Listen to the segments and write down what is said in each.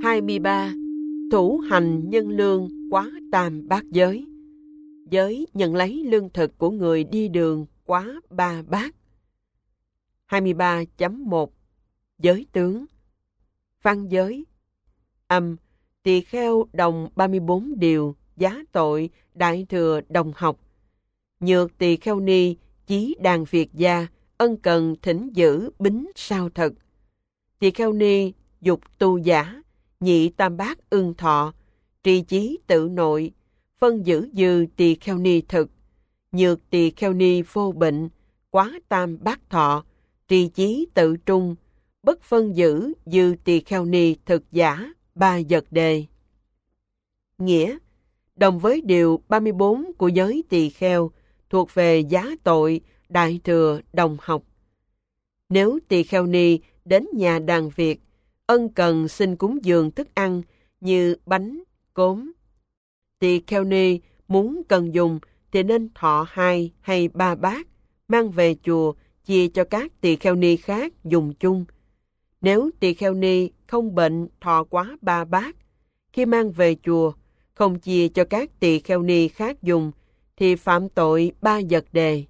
23. Thủ hành nhân lương quá tam bát giới. Giới nhận lấy lương thực của người đi đường quá 3 bát. 23.1. Giới tướng. Văn giới. Âm. Tỳ kheo đồng 34 điều, giá tội, đại thừa đồng học. Nhược tỳ kheo ni, chí đàn Việt gia, ân cần thỉnh giữ bính sao thật. Tỳ kheo ni, dục tu giả, nhị tam bát ưng thọ, trì chí tự nội, phân giữ dư tỳ kheo ni thực, nhược tỳ kheo ni vô bệnh, quá tam bát thọ, trì chí tự trung, bất phân giữ dư tỳ kheo ni thực giả, 3 vật đề. Nghĩa, đồng với điều 34 của giới tỳ kheo, thuộc về giá tội, đại thừa, đồng học. Nếu tỳ kheo ni đến nhà đàn Việt, ân cần xin cúng dường thức ăn như bánh, cốm. Tỳ kheo ni muốn cần dùng thì nên thọ 2 hay 3 bát, mang về chùa chia cho các tỳ kheo ni khác dùng chung. Nếu tỳ kheo ni không bệnh thọ quá 3 bát, khi mang về chùa không chia cho các tỳ kheo ni khác dùng thì phạm tội 3 vật đề.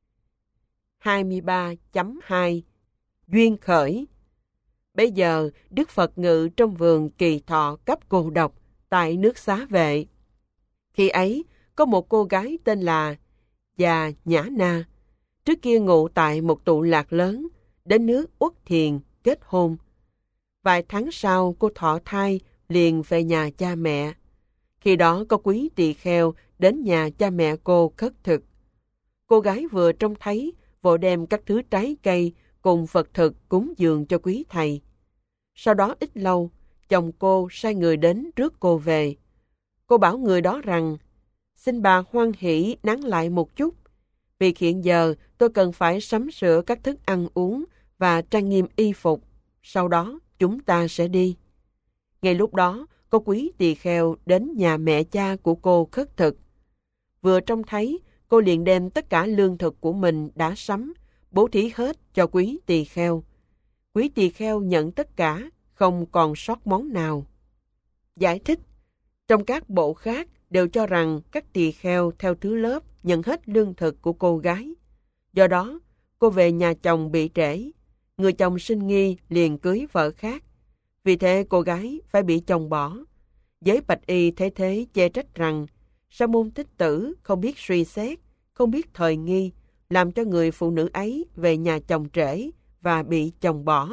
23.2. Duyên khởi. Bây giờ Đức Phật ngự trong vườn Kỳ Thọ cấp Cô Độc tại nước Xá Vệ. Khi ấy có một cô gái tên là Già Nhã Na, trước kia ngụ tại một tụ lạc lớn, đến nước Uất Thiền kết hôn. Vài tháng sau cô thọ thai liền về nhà cha mẹ. Khi đó có quý tỳ kheo đến nhà cha mẹ cô khất thực. Cô gái vừa trông thấy vội đem các thứ trái cây cùng vật thực cúng dường cho quý thầy. Sau đó ít lâu, chồng cô sai người đến rước cô về. Cô bảo người đó rằng, xin bà hoan hỷ nán lại một chút, vì hiện giờ tôi cần phải sắm sửa các thức ăn uống và trang nghiêm y phục, sau đó chúng ta sẽ đi. Ngay lúc đó, có quý tỳ kheo đến nhà mẹ cha của cô khất thực. Vừa trông thấy, cô liền đem tất cả lương thực của mình đã sắm, bố thí hết cho quý tỳ kheo. Quý tỳ kheo nhận tất cả, không còn sót món nào. Giải thích, trong các bộ khác đều cho rằng các tỳ kheo theo thứ lớp nhận hết lương thực của cô gái. Do đó, cô về nhà chồng bị trễ. Người chồng sinh nghi liền cưới vợ khác. Vì thế cô gái phải bị chồng bỏ. Giới bạch y thấy thế chê trách rằng Sa môn Thích Tử không biết suy xét, không biết thời nghi, làm cho người phụ nữ ấy về nhà chồng trễ và bị chồng bỏ.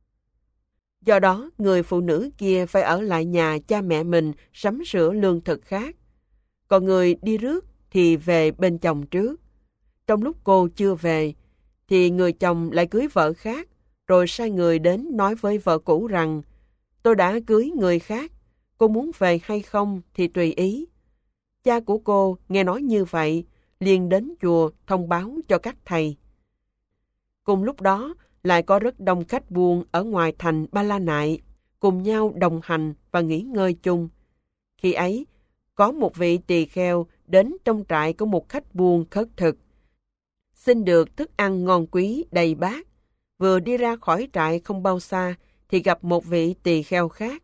Do đó, người phụ nữ kia phải ở lại nhà cha mẹ mình sắm sửa lương thực khác. Còn người đi rước thì về bên chồng trước. Trong lúc cô chưa về, thì người chồng lại cưới vợ khác, rồi sai người đến nói với vợ cũ rằng, tôi đã cưới người khác, cô muốn về hay không thì tùy ý. Cha của cô nghe nói như vậy, liền đến chùa thông báo cho các thầy. Cùng lúc đó, lại có rất đông khách buôn ở ngoài thành Ba La Nại, cùng nhau đồng hành và nghỉ ngơi chung. Khi ấy, có một vị tỳ kheo đến trong trại của một khách buôn khất thực. Xin được thức ăn ngon quý đầy bát. Vừa đi ra khỏi trại không bao xa, thì gặp một vị tỳ kheo khác.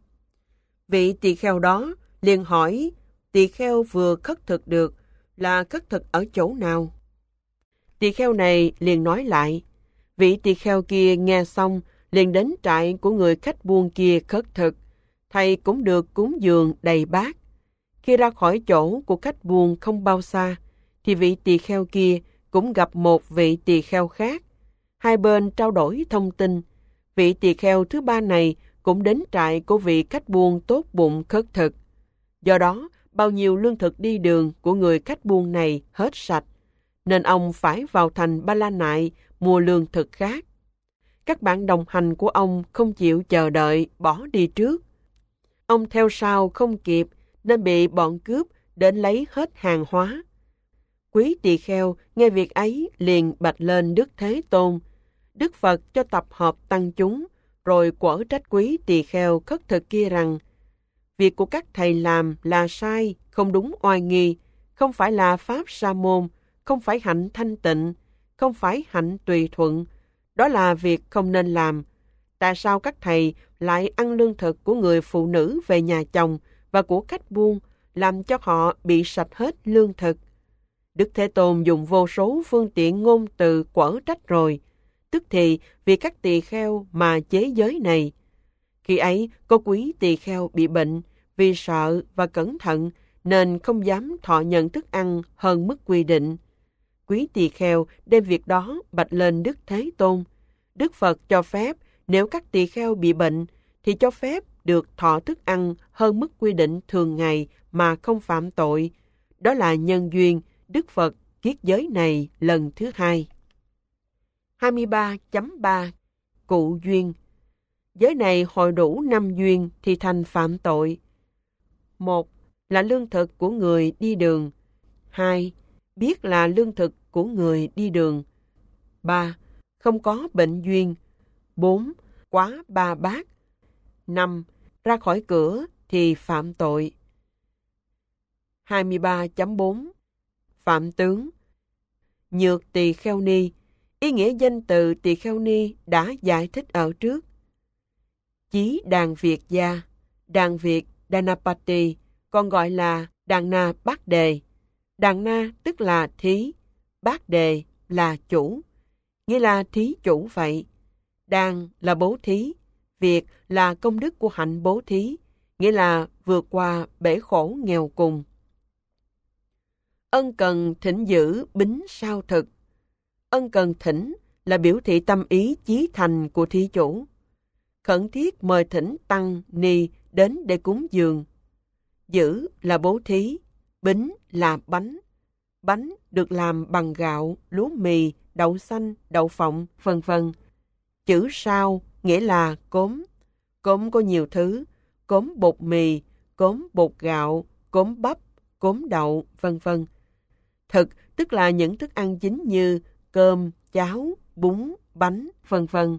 Vị tỳ kheo đó liền hỏi tỳ kheo vừa khất thực được là khất thực ở chỗ nào. Tỳ kheo này liền nói lại. Vị tỳ kheo kia nghe xong liền đến trại của người khách buôn kia khất thực. Thầy cũng được cúng dường đầy bát. Khi ra khỏi chỗ của khách buôn không bao xa, thì vị tỳ kheo kia cũng gặp một vị tỳ kheo khác. Hai bên trao đổi thông tin. Vị tỳ kheo thứ ba này cũng đến trại của vị khách buôn tốt bụng khất thực. Do đó, bao nhiêu lương thực đi đường của người khách buôn này hết sạch, nên ông phải vào thành Ba La Nại mua lương thực khác. Các bạn đồng hành của ông không chịu chờ đợi, bỏ đi trước. Ông theo sau không kịp, nên bị bọn cướp đến lấy hết hàng hóa. Quý tỳ kheo nghe việc ấy liền bạch lên Đức Thế Tôn. Đức Phật cho tập hợp tăng chúng, rồi quở trách quý tỳ kheo khất thực kia rằng, việc của các thầy làm là sai, không đúng oai nghi, không phải là pháp sa môn, không phải hạnh thanh tịnh, không phải hạnh tùy thuận. Đó là việc không nên làm. Tại sao các thầy lại ăn lương thực của người phụ nữ về nhà chồng và của khách buôn, làm cho họ bị sạch hết lương thực? Đức Thế Tôn dùng vô số phương tiện ngôn từ quở trách rồi, tức thì vì các tỳ kheo mà chế giới này. Khi ấy, có quý tỳ kheo bị bệnh, vì sợ và cẩn thận nên không dám thọ nhận thức ăn hơn mức quy định. Quý tỳ kheo đem việc đó bạch lên Đức Thế Tôn. Đức Phật cho phép nếu các tỳ kheo bị bệnh thì cho phép được thọ thức ăn hơn mức quy định thường ngày mà không phạm tội. Đó là nhân duyên Đức Phật kiết giới này lần thứ hai. 23.3 Cụ duyên. Giới này hội đủ 5 duyên thì thành phạm tội. 1. Là lương thực của người đi đường. 2. Biết là lương thực của người đi đường. 3. Không có bệnh duyên. 4. Quá 3 bát. 5. Ra khỏi cửa thì phạm tội. 23.4 Phạm tướng. Nhược tỳ kheo ni. Ý nghĩa danh từ tỳ kheo ni đã giải thích ở trước. Chí đàn Việt gia, đàn Việt Danapati, còn gọi là đàn na bát đề. Đàn na tức là thí, bát đề là chủ, nghĩa là thí chủ vậy. Đàn là bố thí, Việt là công đức của hạnh bố thí, nghĩa là vượt qua bể khổ nghèo cùng. Ân cần thỉnh giữ bính sao thực. Ân cần thỉnh là biểu thị tâm ý chí thành của thí chủ. Khẩn thiết mời thỉnh tăng ni đến để cúng dường. Giữ là bố thí, bính là bánh. Bánh được làm bằng gạo, lúa mì, đậu xanh, đậu phộng, vân vân. Chữ sao nghĩa là cốm. Cốm có nhiều thứ, cốm bột mì, cốm bột gạo, cốm bắp, cốm đậu, vân vân. Thực tức là những thức ăn chính như cơm, cháo, bún, bánh, vân vân.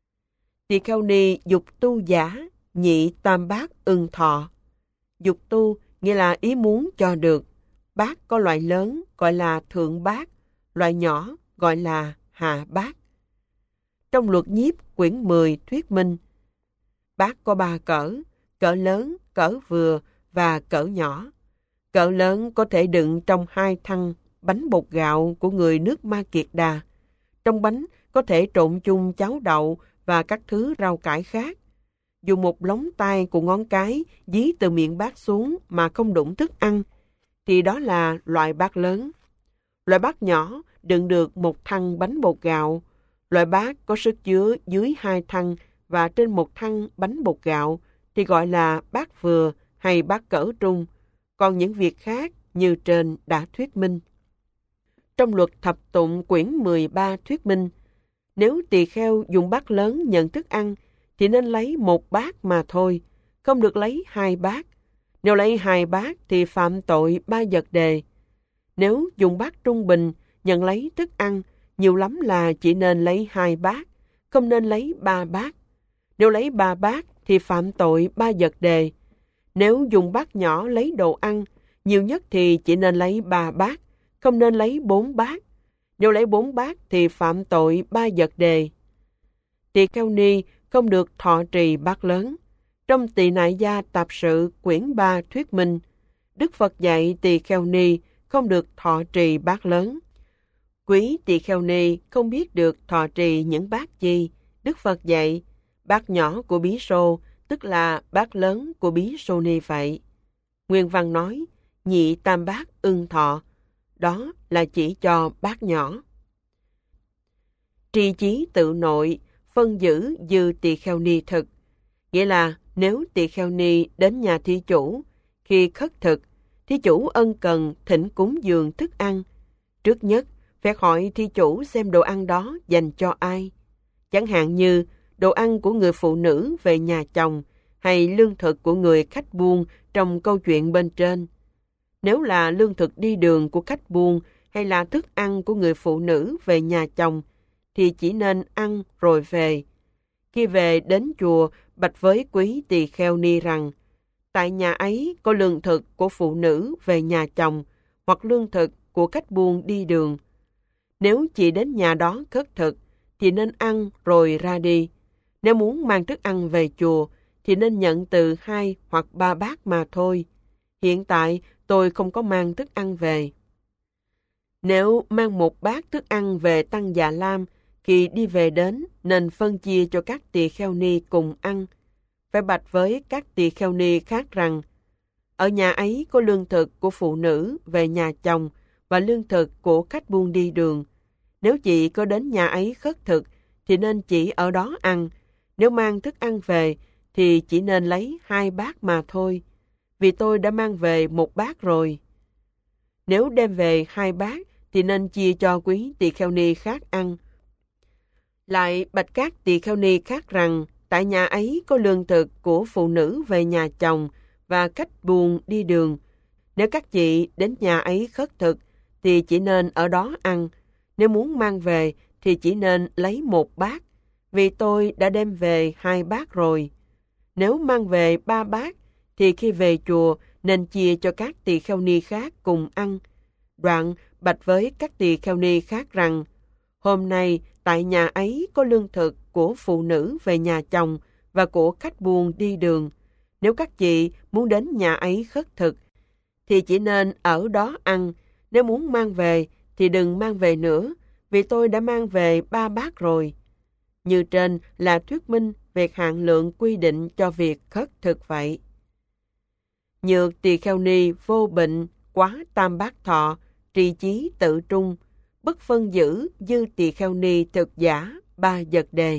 Tỳ kheo ni dục tu giả, nhị tam bát ưng thọ. Dục tu nghĩa là ý muốn cho được. Bát có loại lớn gọi là thượng bát, loại nhỏ gọi là hạ bát. Trong luật nhiếp quyển 10 thuyết minh, bát có 3 cỡ lớn, cỡ vừa và cỡ nhỏ. Cỡ lớn có thể đựng trong 2 thăng bánh bột gạo của người nước Ma Kiệt Đà. Trong bánh có thể trộn chung cháo đậu và các thứ rau cải khác. Dùng một lóng tay của ngón cái dí từ miệng bát xuống mà không đụng thức ăn, thì đó là loại bát lớn. Loại bát nhỏ đựng được 1 thăng bánh bột gạo. Loại bát có sức chứa dưới 2 thăng và trên 1 thăng bánh bột gạo thì gọi là bát vừa hay bát cỡ trung. Còn những việc khác như trên đã thuyết minh. Trong luật thập tụng quyển 13 thuyết minh, nếu tỳ kheo dùng bát lớn nhận thức ăn thì nên lấy 1 bát mà thôi, không được lấy 2 bát. Nếu lấy 2 bát thì phạm tội 3 vật đề. Nếu dùng bát trung bình nhận lấy thức ăn, nhiều lắm là chỉ nên lấy 2 bát, không nên lấy 3 bát. Nếu lấy 3 bát thì phạm tội 3 vật đề. Nếu dùng bát nhỏ lấy đồ ăn, nhiều nhất thì chỉ nên lấy 3 bát, không nên lấy 4 bát. Nếu lấy 4 bát thì phạm tội 3 vật đề. Tỳ kheo ni không được thọ trì bát lớn. Trong Tỳ Nại Gia Tạp Sự quyển 3 thuyết minh, Đức Phật dạy tỳ kheo ni không được thọ trì bát lớn. Quý tỳ kheo ni không biết được thọ trì những bát chi. Đức Phật dạy bát nhỏ của bí xô, tức là bát lớn của bí xô ni vậy. Nguyên văn nói nhị tam bát ưng thọ, đó là chỉ cho bát nhỏ. Tri chí tự nội, phân giữ dư tỳ kheo ni thực, nghĩa là nếu tỳ kheo ni đến nhà thí chủ, khi khất thực, thí chủ ân cần thỉnh cúng dường thức ăn. Trước nhất, phải hỏi thí chủ xem đồ ăn đó dành cho ai. Chẳng hạn như đồ ăn của người phụ nữ về nhà chồng hay lương thực của người khách buôn trong câu chuyện bên trên. Nếu là lương thực đi đường của khách buôn hay là thức ăn của người phụ nữ về nhà chồng thì chỉ nên ăn rồi về. Khi về đến chùa bạch với quý tỳ kheo ni rằng tại nhà ấy có lương thực của phụ nữ về nhà chồng hoặc lương thực của khách buôn đi đường. Nếu chỉ đến nhà đó khất thực thì nên ăn rồi ra đi. Nếu muốn mang thức ăn về chùa, thì nên nhận từ 2 hoặc 3 bát mà thôi. Hiện tại, tôi không có mang thức ăn về. Nếu mang một bát thức ăn về Tăng Già Lam, khi đi về đến, nên phân chia cho các tỳ kheo ni cùng ăn. Phải bạch với các tỳ kheo ni khác rằng, ở nhà ấy có lương thực của phụ nữ về nhà chồng và lương thực của khách buôn đi đường. Nếu chị có đến nhà ấy khất thực, thì nên chỉ ở đó ăn. Nếu mang thức ăn về, thì chỉ nên lấy 2 bát mà thôi. Vì tôi đã mang về 1 bát rồi. Nếu đem về 2 bát, thì nên chia cho quý tỳ kheo ni khác ăn. Lại bạch các tỳ kheo ni khác rằng, tại nhà ấy có lương thực của phụ nữ về nhà chồng và khách buôn đi đường. Nếu các chị đến nhà ấy khất thực, thì chỉ nên ở đó ăn. Nếu muốn mang về, thì chỉ nên lấy 1 bát. Vì tôi đã đem về 2 bát rồi. Nếu mang về 3 bát, thì khi về chùa nên chia cho các tỳ kheo ni khác cùng ăn. Đoạn bạch với các tỳ kheo ni khác rằng, hôm nay tại nhà ấy có lương thực của phụ nữ về nhà chồng và của khách buôn đi đường. Nếu các chị muốn đến nhà ấy khất thực, thì chỉ nên ở đó ăn. Nếu muốn mang về, thì đừng mang về nữa, vì tôi đã mang về 3 bát rồi. Như trên là thuyết minh về hạn lượng quy định cho việc khất thực vậy. Nhược tỳ kheo ni vô bệnh, quá tam bát thọ, trì chí tự trung, bất phân giữ dư tỳ kheo ni thực giả, 3 vật đề.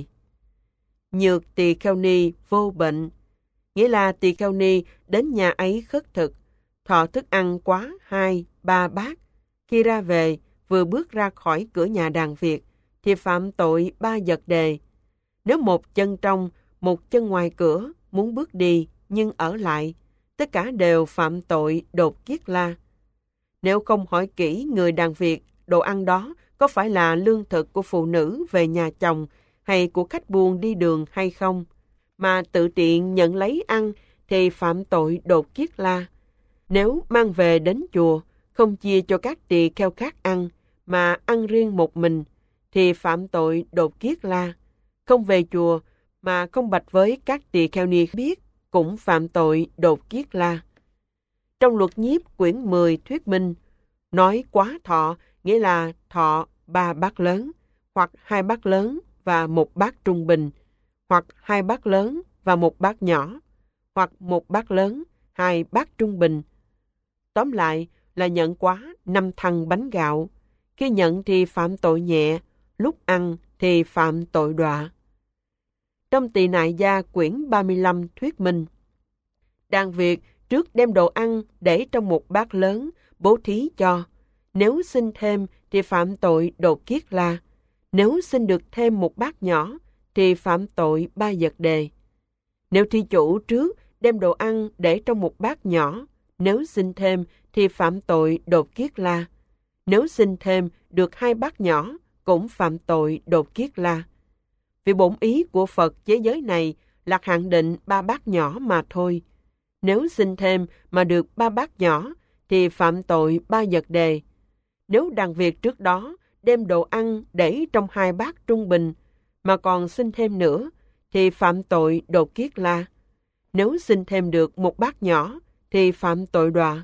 Nhược tỳ kheo ni vô bệnh, nghĩa là tỳ kheo ni đến nhà ấy khất thực, thọ thức ăn quá 2, 3 bát. Khi ra về, vừa bước ra khỏi cửa nhà đàn Việt, thì phạm tội 3 vật đề. Nếu một chân trong, một chân ngoài cửa, muốn bước đi nhưng ở lại, tất cả đều phạm tội đột kiết la. Nếu không hỏi kỹ người đàn Việt, đồ ăn đó có phải là lương thực của phụ nữ về nhà chồng hay của khách buôn đi đường hay không, mà tự tiện nhận lấy ăn, thì phạm tội đột kiết la. Nếu mang về đến chùa, không chia cho các tỳ kheo khác ăn, mà ăn riêng một mình, thì phạm tội đột kiết la. Không về chùa, mà không bạch với các tỳ kheo ni biết, cũng phạm tội đột kiết la. Trong luật nhiếp quyển 10 thuyết minh, nói quá thọ nghĩa là thọ 3 bát lớn, hoặc 2 bát lớn và 1 bát trung bình, hoặc 2 bát lớn và 1 bát nhỏ, hoặc 1 bát lớn, 2 bát trung bình. Tóm lại là nhận quá 5 thăng bánh gạo. Khi nhận thì phạm tội nhẹ, lúc ăn thì phạm tội đọa. Trong Tỳ Nại Gia quyển 35 thuyết minh, đàn Việt trước đem đồ ăn để trong một bát lớn, bố thí cho. Nếu xin thêm thì phạm tội đột kiết la. Nếu xin được thêm một bát nhỏ thì phạm tội 3 vật đề. Nếu thí chủ trước đem đồ ăn để trong một bát nhỏ, nếu xin thêm thì phạm tội đột kiết la. Nếu xin thêm được 2 bát nhỏ cũng phạm tội đột kiết la. Vì bổn ý của Phật thế giới này là hạn định 3 bát nhỏ mà thôi. Nếu xin thêm mà được 3 bát nhỏ thì phạm tội 3 vật đề. Nếu đàn Việt trước đó đem đồ ăn để trong 2 bát trung bình mà còn xin thêm nữa thì phạm tội đột kiết la. Nếu xin thêm được 1 bát nhỏ thì phạm tội đọa.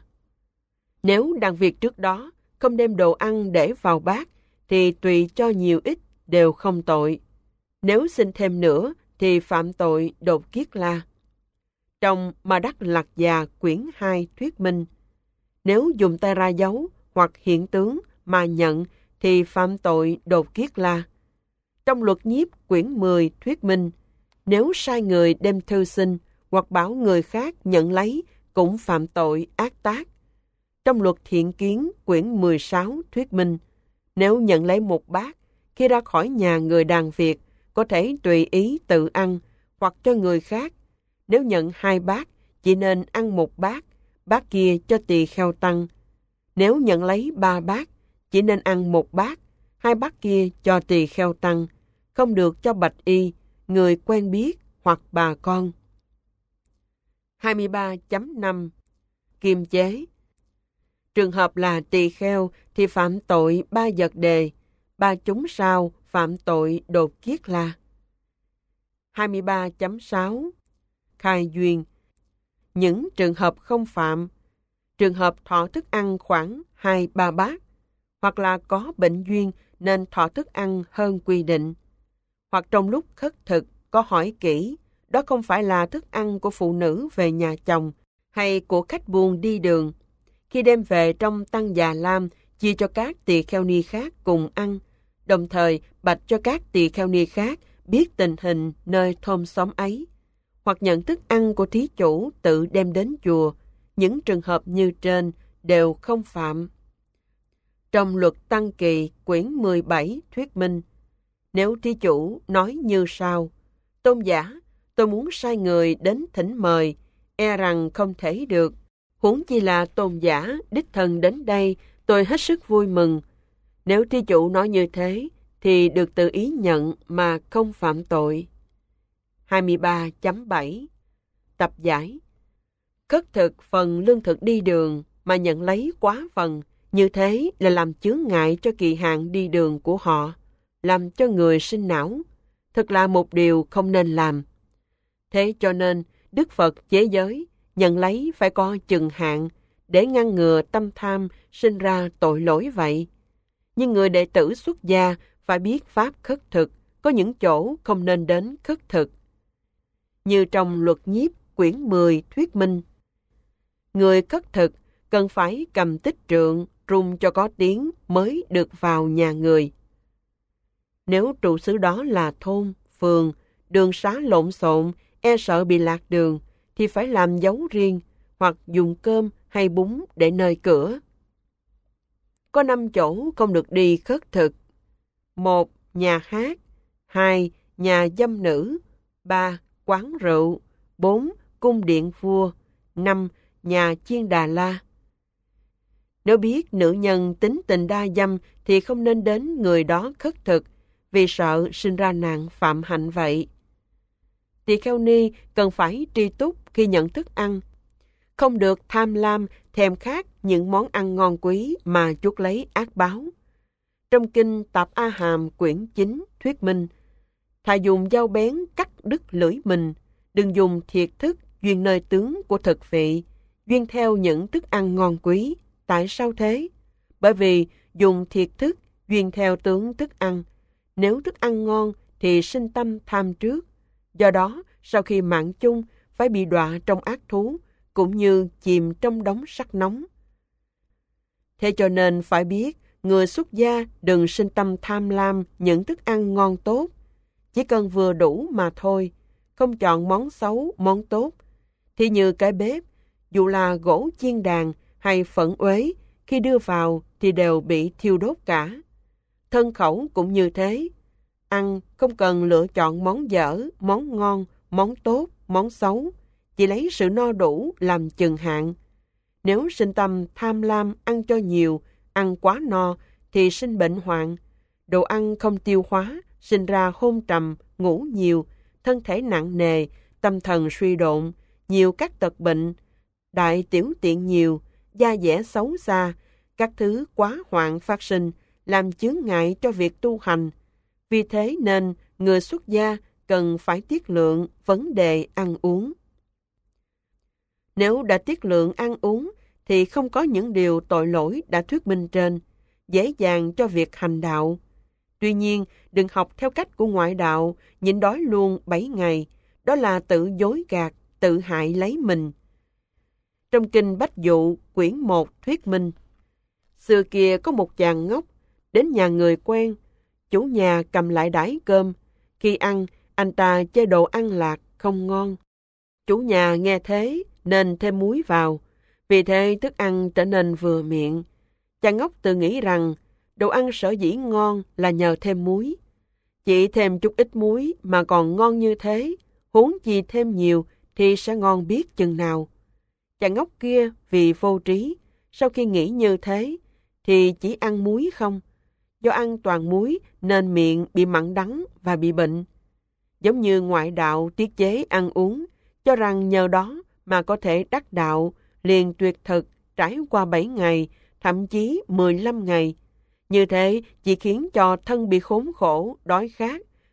Nếu đàn Việt trước đó không đem đồ ăn để vào bát thì tùy cho nhiều ít đều không tội. Nếu xin thêm nữa thì phạm tội đột kiết la. Trong Ma Đắc Lạc Già quyển 2 thuyết minh, nếu dùng tay ra dấu hoặc hiện tướng mà nhận thì phạm tội đột kiết la. Trong Luật Nhiếp quyển 10 thuyết minh, nếu sai người đem thư xin hoặc bảo người khác nhận lấy cũng phạm tội ác tác. Trong Luật Thiện Kiến quyển 16 thuyết minh, nếu nhận lấy một bát, khi ra khỏi nhà người đàn Việt, có thể tùy ý tự ăn hoặc cho người khác. Nếu nhận 2 bát, chỉ nên ăn 1 bát, bát kia cho tỳ kheo tăng. Nếu nhận lấy 3 bát, chỉ nên ăn 1 bát, 2 bát kia cho tỳ kheo tăng, không được cho bạch y, người quen biết hoặc bà con. 23.5 Kiềm chế. Trường hợp là tỳ kheo thì phạm tội 3 vật đề, 3 chúng sao phạm tội đột kiết la. 23.6 Khai duyên. Những trường hợp không phạm: trường hợp thọ thức ăn khoảng 2-3 bát, hoặc là có bệnh duyên nên thọ thức ăn hơn quy định, hoặc trong lúc khất thực có hỏi kỹ đó không phải là thức ăn của phụ nữ về nhà chồng hay của khách buôn đi đường. Khi đem về trong tăng già lam, chia cho các tỳ kheo ni khác cùng ăn, đồng thời bạch cho các tỳ kheo ni khác biết tình hình nơi thôn xóm ấy, hoặc nhận thức ăn của thí chủ tự đem đến chùa. Những trường hợp như trên đều không phạm. Trong luật Tăng Kỳ quyển 17 thuyết minh, nếu thí chủ nói như sau: tôn giả, tôi muốn sai người đến thỉnh mời, e rằng không thể được. Huống chi là tôn giả đích thân đến đây, tôi hết sức vui mừng. Nếu thí chủ nói như thế, thì được tự ý nhận mà không phạm tội. 23.7 Tập giải. Khất thực phần lương thực đi đường mà nhận lấy quá phần, như thế là làm chướng ngại cho kỳ hạn đi đường của họ, làm cho người sinh não. Thật là một điều không nên làm. Thế cho nên, Đức Phật chế giới, nhận lấy phải có chừng hạn, để ngăn ngừa tâm tham sinh ra tội lỗi vậy. Nhưng người đệ tử xuất gia phải biết pháp khất thực, có những chỗ không nên đến khất thực. Như trong luật nhiếp quyển 10 thuyết minh, người khất thực cần phải cầm tích trượng, rung cho có tiếng mới được vào nhà người. Nếu trụ xứ đó là thôn, phường, đường xá lộn xộn, e sợ bị lạc đường, thì phải làm dấu riêng, hoặc dùng cơm hay bún để nơi cửa. Có 5 chỗ không được đi khất thực: 1. Nhà hát. 2. Nhà dâm nữ. 3. Quán rượu. 4. Cung điện vua. 5. Nhà chiên đà la. Nếu biết nữ nhân tính tình đa dâm thì không nên đến người đó khất thực, vì sợ sinh ra nạn phạm hạnh vậy. Tỳ kheo ni cần phải tri túc khi nhận thức ăn, không được tham lam, thèm khát những món ăn ngon quý mà chuốc lấy ác báo. Trong kinh Tạp A Hàm quyển 9 thuyết minh, thà dùng dao bén cắt đứt lưỡi mình, đừng dùng thiệt thức duyên nơi tướng của thực vị, duyên theo những thức ăn ngon quý. Tại sao thế? Bởi vì dùng thiệt thức duyên theo tướng thức ăn, nếu thức ăn ngon thì sinh tâm tham trước. Do đó, sau khi mạng chung phải bị đọa trong ác thú, cũng như chìm trong đống sắt nóng. Thế cho nên phải biết, người xuất gia đừng sinh tâm tham lam những thức ăn ngon tốt. Chỉ cần vừa đủ mà thôi, không chọn món xấu, món tốt. Thì như cái bếp, dù là gỗ chiên đàn hay phẫn uế, khi đưa vào thì đều bị thiêu đốt cả. Thân khẩu cũng như thế. Ăn không cần lựa chọn món dở, món ngon, món tốt, món xấu. Chỉ lấy sự no đủ làm chừng hạn. Nếu sinh tâm tham lam ăn cho nhiều, ăn quá no thì sinh bệnh hoạn. Đồ ăn không tiêu hóa, sinh ra hôn trầm, ngủ nhiều, thân thể nặng nề, tâm thần suy độn, nhiều các tật bệnh, đại tiểu tiện nhiều, da dẻ xấu xa, các thứ quá hoạn phát sinh, làm chướng ngại cho việc tu hành. Vì thế nên người xuất gia cần phải tiết lượng vấn đề ăn uống. Nếu đã tiết lượng ăn uống thì không có những điều tội lỗi đã thuyết minh trên, dễ dàng cho việc hành đạo. Tuy nhiên, đừng học theo cách của ngoại đạo, nhịn đói luôn 7 ngày, đó là tự dối gạt, tự hại lấy mình. Trong kinh Bách Dụ, quyển 1 thuyết minh, xưa kia có một chàng ngốc, đến nhà người quen, chủ nhà cầm lại đãi cơm. Khi ăn, anh ta chê đồ ăn lạc, không ngon. Chủ nhà nghe thế, nên thêm muối vào. Vì thế thức ăn trở nên vừa miệng. Chàng ngốc tự nghĩ rằng, đồ ăn sở dĩ ngon là nhờ thêm muối. Chỉ thêm chút ít muối mà còn ngon như thế, huống chi thêm nhiều thì sẽ ngon biết chừng nào. Chàng ngốc kia vì vô trí, sau khi nghĩ như thế, thì chỉ ăn muối không. Do ăn toàn muối nên miệng bị mặn đắng và bị bệnh. Giống như ngoại đạo tiết chế ăn uống, cho rằng nhờ đó mà có thể đắc đạo, liền tuyệt thực trải qua 7 ngày, thậm chí 15 ngày. Như thế chỉ khiến cho thân bị khốn khổ, đói khát,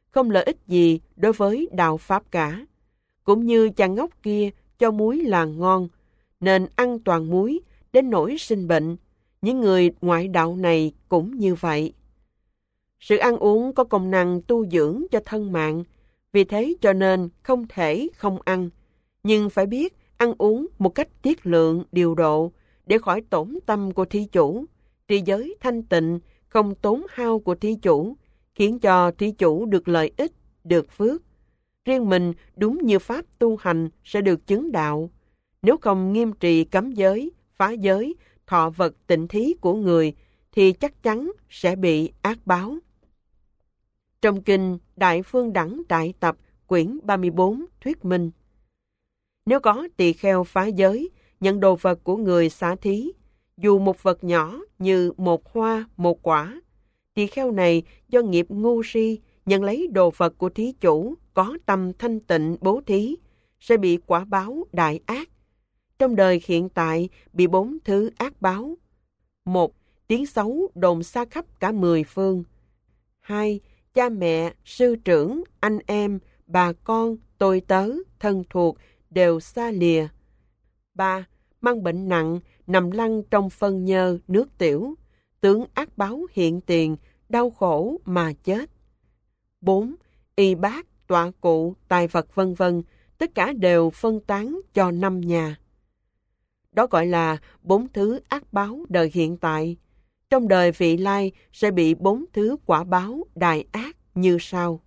không lợi ích gì đối với đạo Pháp cả. Cũng như chàng ngốc kia cho muối là ngon, nên ăn toàn muối đến nỗi sinh bệnh. Những người ngoại đạo này cũng như vậy. Sự ăn uống có công năng tu dưỡng cho thân mạng, vì thế cho nên không thể không ăn, nhưng phải biết ăn uống một cách tiết lượng, điều độ, để khỏi tổn tâm của thí chủ, trì giới thanh tịnh, không tốn hao của thí chủ, khiến cho thí chủ được lợi ích, được phước. Riêng mình đúng như pháp tu hành sẽ được chứng đạo. Nếu không nghiêm trì cấm giới, phá giới, thọ vật tịnh thí của người, thì chắc chắn sẽ bị ác báo. Trong kinh Đại Phương Đẳng Đại Tập quyển 34 thuyết minh: nếu có tỳ kheo phá giới, nhận đồ vật của người xá thí, dù một vật nhỏ như một hoa, một quả, tỳ kheo này do nghiệp ngu si nhận lấy đồ vật của thí chủ có tâm thanh tịnh bố thí, sẽ bị quả báo đại ác. Trong đời hiện tại bị 4 thứ ác báo. 1. Tiếng xấu đồn xa khắp cả 10 phương. 2. Cha mẹ, sư trưởng, anh em, bà con, tôi tớ, thân thuộc đều xa lìa. 3. Mang bệnh nặng, nằm lăn trong phân nhơ, nước tiểu, tướng ác báo hiện tiền, đau khổ mà chết. 4. Y bác, tọa cụ, tài vật vân vân, tất cả đều phân tán cho 5 nhà. Đó gọi là 4 thứ ác báo đời hiện tại. Trong đời vị lai sẽ bị 4 thứ quả báo đại ác như sau.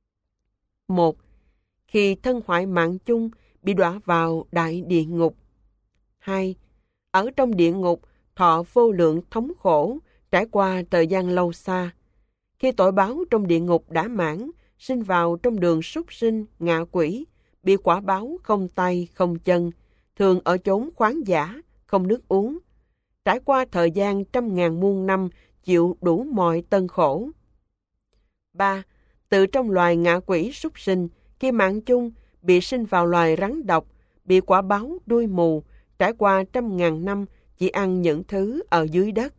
1. Khi thân hoại mạng chung bị đọa vào đại địa ngục. 2. Ở trong địa ngục thọ vô lượng thống khổ trải qua thời gian lâu xa. Khi tội báo trong địa ngục đã mãn, sinh vào trong đường súc sinh, ngạ quỷ, bị quả báo không tay, không chân, thường ở chốn khoáng dã, không nước uống. Trải qua thời gian 100.000 muôn năm, chịu đủ mọi tân khổ. 3. Tự trong loài ngạ quỷ súc sinh, khi mạng chung, bị sinh vào loài rắn độc, bị quả báo đuôi mù, trải qua 100.000 năm, chỉ ăn những thứ ở dưới đất.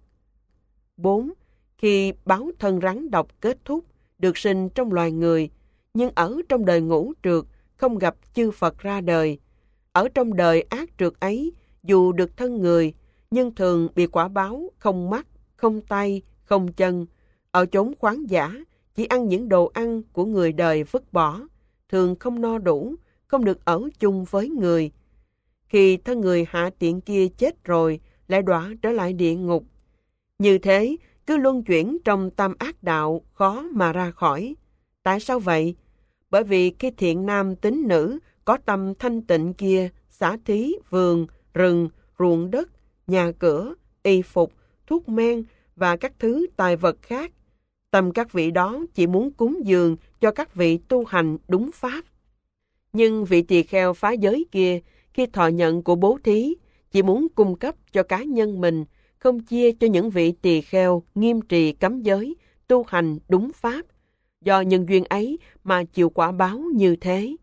4. Khi báo thân rắn độc kết thúc, được sinh trong loài người, nhưng ở trong đời ngũ trượt, không gặp chư Phật ra đời. Ở trong đời ác trượt ấy, dù được thân người, nhưng thường bị quả báo không mắt, không tay, không chân. Ở chốn khoáng dã, chỉ ăn những đồ ăn của người đời vứt bỏ, thường không no đủ, không được ở chung với người. Khi thân người hạ tiện kia chết rồi, lại đọa trở lại địa ngục. Như thế, cứ luân chuyển trong tam ác đạo, khó mà ra khỏi. Tại sao vậy? Bởi vì khi thiện nam tín nữ có tâm thanh tịnh kia, xả thí, vườn, rừng, ruộng đất, nhà cửa, y phục, thuốc men và các thứ tài vật khác, tâm các vị đó chỉ muốn cúng dường cho các vị tu hành đúng pháp. Nhưng vị tỳ kheo phá giới kia, khi thọ nhận của bố thí, chỉ muốn cung cấp cho cá nhân mình, không chia cho những vị tỳ kheo nghiêm trì cấm giới, tu hành đúng pháp. Do nhân duyên ấy mà chịu quả báo như thế.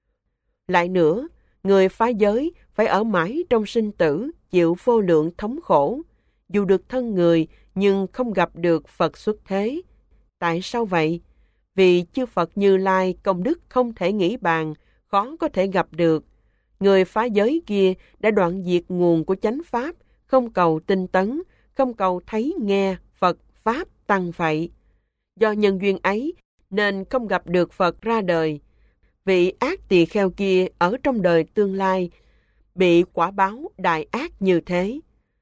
Lại nữa, người phá giới phải ở mãi trong sinh tử, chịu vô lượng thống khổ, dù được thân người nhưng không gặp được Phật xuất thế. Tại sao vậy? Vì chư Phật Như Lai công đức không thể nghĩ bàn, khó có thể gặp được. Người phá giới kia đã đoạn diệt nguồn của chánh pháp, không cầu tinh tấn, không cầu thấy nghe Phật Pháp tăng vậy. Do nhân duyên ấy nên không gặp được Phật ra đời. Vị ác tỳ kheo kia ở trong đời tương lai bị quả báo đại ác như thế.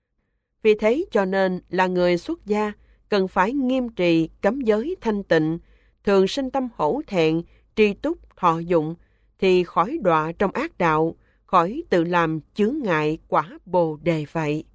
Vì thế cho nên là người xuất gia cần phải nghiêm trì cấm giới thanh tịnh, thường sinh tâm hổ thẹn, tri túc thọ dụng, thì khỏi đọa trong ác đạo, khỏi tự làm chướng ngại quả Bồ Đề vậy.